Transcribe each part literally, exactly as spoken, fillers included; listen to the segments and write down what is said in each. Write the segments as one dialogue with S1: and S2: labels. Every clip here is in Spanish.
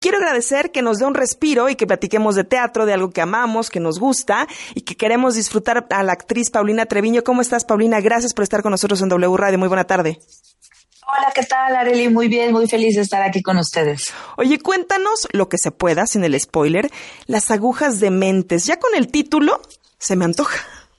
S1: quiero agradecer que nos dé un respiro y que platiquemos de teatro, de algo que amamos, que nos gusta y que queremos disfrutar a la actriz Paulina Treviño. ¿Cómo estás, Paulina? Gracias por estar con nosotros en W Radio. Muy buena tarde.
S2: Hola, ¿qué tal, Arely? Muy bien, muy feliz de estar aquí con ustedes.
S1: Oye, cuéntanos lo que se pueda, sin el spoiler, Las agujas dementes. Ya con el título se me antoja.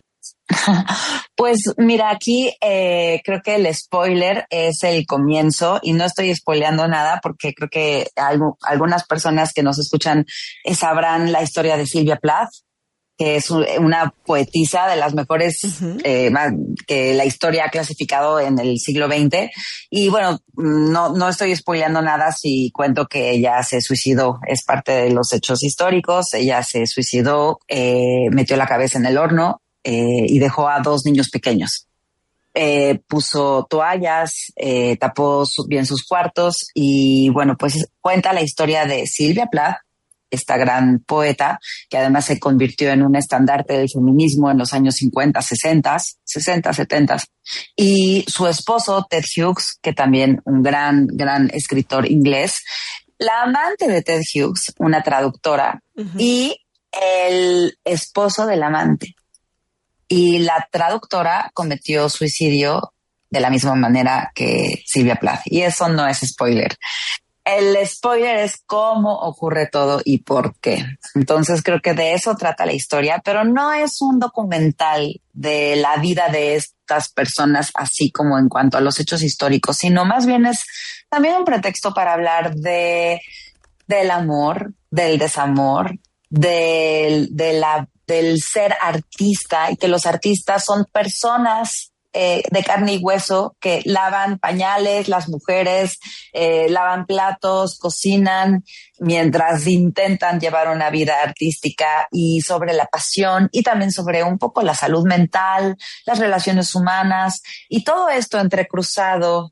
S2: Pues mira, aquí eh, creo que el spoiler es el comienzo y no estoy spoileando nada porque creo que algo, algunas personas que nos escuchan eh, sabrán la historia de Silvia Plath, que es una poetisa de las mejores uh-huh. eh, que la historia ha clasificado en el siglo veinte. Y bueno, no, no estoy spoileando nada si cuento que ella se suicidó. Es parte de los hechos históricos. Ella se suicidó, eh, metió la cabeza en el horno eh, y dejó a dos niños pequeños. Eh, puso toallas, eh, tapó su, bien sus cuartos y bueno, pues cuenta la historia de Silvia Plath, esta gran poeta, que además se convirtió en un estandarte del feminismo en los años cincuenta, sesenta, sesenta, setenta. Y su esposo, Ted Hughes, que también un gran, gran escritor inglés, la amante de Ted Hughes, una traductora, uh-huh. y el esposo del amante. Y la traductora cometió suicidio de la misma manera que Silvia Plath. Y eso no es spoiler. El spoiler es cómo ocurre todo y por qué. Entonces creo que de eso trata la historia, pero no es un documental de la vida de estas personas, así como en cuanto a los hechos históricos, sino más bien es también un pretexto para hablar de del amor, del desamor, del, de la, del ser artista, y que los artistas son personas Eh, de carne y hueso que lavan pañales, las mujeres eh, lavan platos, cocinan, mientras intentan llevar una vida artística, y sobre la pasión y también sobre un poco la salud mental, las relaciones humanas y todo esto entrecruzado.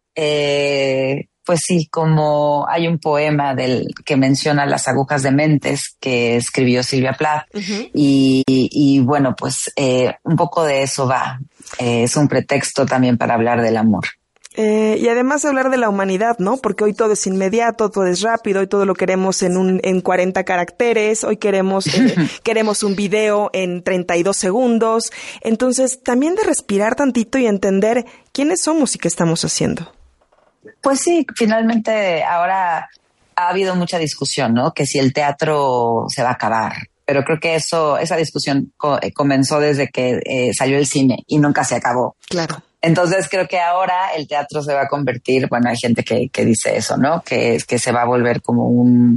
S2: Eh, pues sí, como hay un poema del que menciona las agujas dementes que escribió Silvia Plath, uh-huh. y, y, y bueno, pues eh, un poco de eso va. Eh, es un pretexto también para hablar del amor.
S1: Eh, y además hablar de la humanidad, ¿no? Porque hoy todo es inmediato, todo es rápido, hoy todo lo queremos en un en cuarenta caracteres, hoy queremos eh, queremos un video en treinta y dos segundos. Entonces, también de respirar tantito y entender quiénes somos y qué estamos haciendo.
S2: Pues sí, finalmente ahora ha habido mucha discusión, ¿no? Que si el teatro se va a acabar. Pero creo que eso, esa discusión co- comenzó desde que eh, salió el cine y nunca se acabó.
S1: Claro.
S2: Entonces creo que ahora el teatro se va a convertir, bueno, hay gente que, que dice eso, ¿no? Que, que se va a volver como un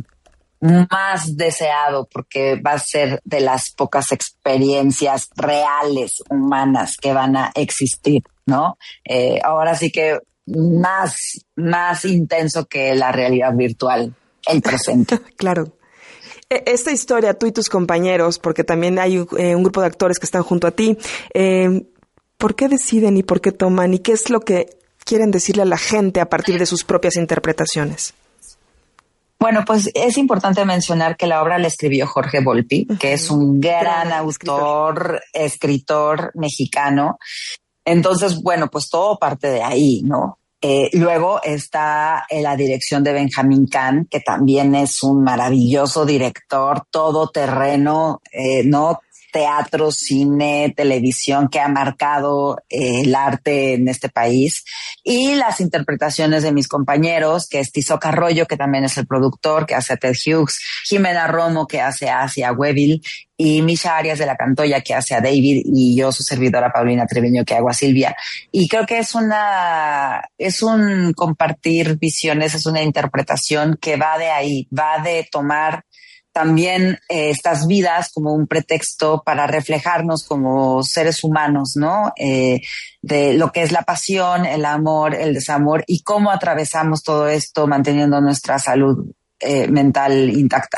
S2: más deseado porque va a ser de las pocas experiencias reales, humanas que van a existir, ¿no? Eh, ahora sí que más, más intenso que la realidad virtual, el presente.
S1: Claro. Esta historia, tú y tus compañeros, porque también hay un, eh, un grupo de actores que están junto a ti, eh, ¿por qué deciden y por qué toman y qué es lo que quieren decirle a la gente a partir de sus propias interpretaciones?
S2: Bueno, pues es importante mencionar que la obra la escribió Jorge Volpi, uh-huh. que es un gran, gran autor, escritor. escritor mexicano. Entonces, bueno, pues todo parte de ahí, ¿no? Eh, luego está eh, la dirección de Benjamín Kahn, que también es un maravilloso director, todoterreno, eh, ¿no? Teatro, cine, televisión, que ha marcado eh, el arte en este país. Y las interpretaciones de mis compañeros, que es Tizoc Arroyo, que también es el productor, que hace a Ted Hughes, Jimena Romo, que hace a Asia Weville, y Misha Arias de la Cantoya, que hace a David, y yo, su servidora Paulina Treviño, que hago a Silvia. Y creo que es una, es un compartir visiones, es una interpretación que va de ahí, va de tomar también eh, estas vidas como un pretexto para reflejarnos como seres humanos, ¿no? Eh, de lo que es la pasión, el amor, el desamor y cómo atravesamos todo esto manteniendo nuestra salud eh, mental intacta.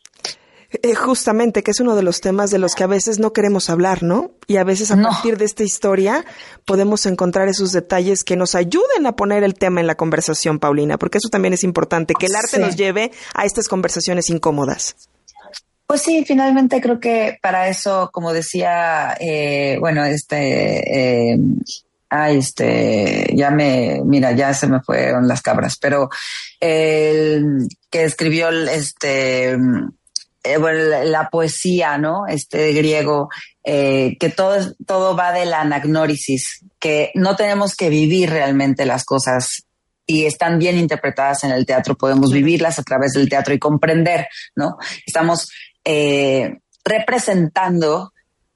S1: Eh, justamente, que es uno de los temas de los que a veces no queremos hablar, ¿no? Y a veces a no. partir de esta historia podemos encontrar esos detalles que nos ayuden a poner el tema en la conversación, Paulina, porque eso también es importante, que el arte sí. nos lleve a estas conversaciones incómodas.
S2: Pues sí, finalmente creo que para eso, como decía, eh, bueno, este... Eh, ay, este, ya me, mira, ya se me fueron las cabras, pero el que escribió este, eh, bueno, la, la poesía, ¿no? Este griego, eh, que todo, todo va de la anagnórisis, que no tenemos que vivir realmente las cosas y están bien interpretadas en el teatro, podemos vivirlas a través del teatro y comprender, ¿no? Estamos eh, representando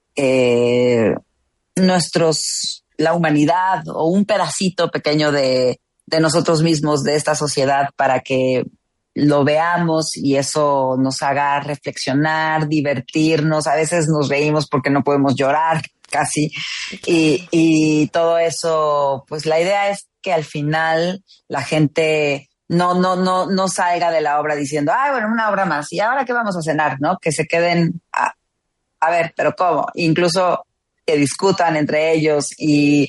S2: eh, nuestros, la humanidad o un pedacito pequeño de, de nosotros mismos, de esta sociedad, para que lo veamos y eso nos haga reflexionar, divertirnos. A veces nos reímos porque no podemos llorar casi. Y, y todo eso, pues la idea es que al final la gente no, no, no, no salga de la obra diciendo, ay, bueno, una obra más, ¿y ahora qué vamos a cenar? ¿No? Que se queden a, a ver, pero ¿cómo? Incluso que discutan entre ellos y,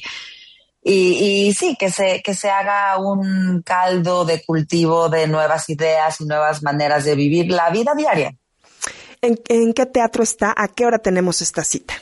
S2: y, y sí, que se, que se haga un caldo de cultivo de nuevas ideas y nuevas maneras de vivir la vida diaria.
S1: ¿En, en qué teatro está? ¿A qué hora tenemos esta cita?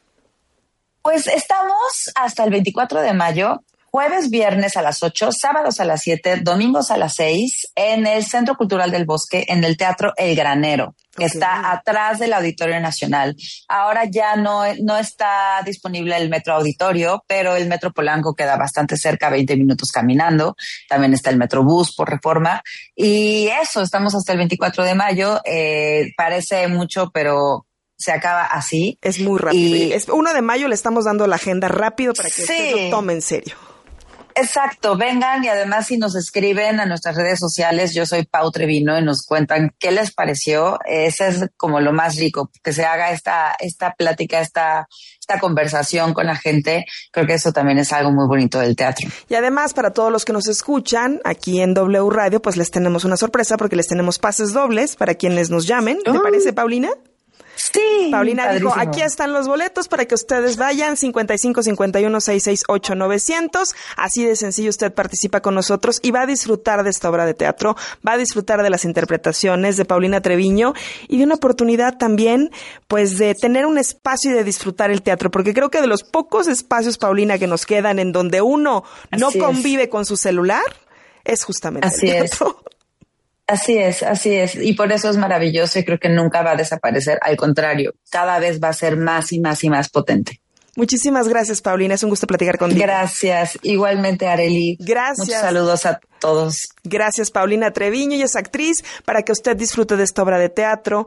S2: Pues estamos hasta el veinticuatro de mayo, jueves, viernes a las ocho, sábados a las siete, domingos a las seis, en el Centro Cultural del Bosque, en el Teatro El Granero, que okay. está atrás del Auditorio Nacional. Ahora ya no, no está disponible el Metro Auditorio, pero el Metro Polanco queda bastante cerca, veinte minutos caminando. También está el Metrobús por Reforma. Y eso, estamos hasta el veinticuatro de mayo. Eh, parece mucho, pero se acaba así.
S1: Es muy rápido. Y es uno de mayo, le estamos dando la agenda rápido para que sí. usted lo tome en serio.
S2: Exacto, vengan y además si nos escriben a nuestras redes sociales, yo soy Pau Trevino, y nos cuentan qué les pareció. Ese es como lo más rico, que se haga esta, esta plática, esta, esta conversación con la gente. Creo que eso también es algo muy bonito del teatro.
S1: Y además, para todos los que nos escuchan aquí en W Radio, pues les tenemos una sorpresa porque les tenemos pases dobles para quienes nos llamen. ¿Te uh. parece, Paulina?
S2: Sí.
S1: Paulina padrísimo. Dijo, aquí están los boletos para que ustedes vayan, cincuenta y cinco, cincuenta y uno, sesenta y seis, ocho, novecientos. Así de sencillo, usted participa con nosotros y va a disfrutar de esta obra de teatro, va a disfrutar de las interpretaciones de Paulina Treviño y de una oportunidad también, pues, de tener un espacio y de disfrutar el teatro, porque creo que de los pocos espacios, Paulina, que nos quedan en donde uno no Así convive es. con su celular, es justamente
S2: Así
S1: el teatro.
S2: Es. Así es, así es. Y por eso es maravilloso y creo que nunca va a desaparecer. Al contrario, cada vez va a ser más y más y más potente.
S1: Muchísimas gracias, Paulina. Es un gusto platicar contigo.
S2: Gracias. Igualmente, Arely.
S1: Gracias.
S2: Muchos saludos a todos.
S1: Gracias, Paulina Treviño. Ella es actriz, para que usted disfrute de esta obra de teatro.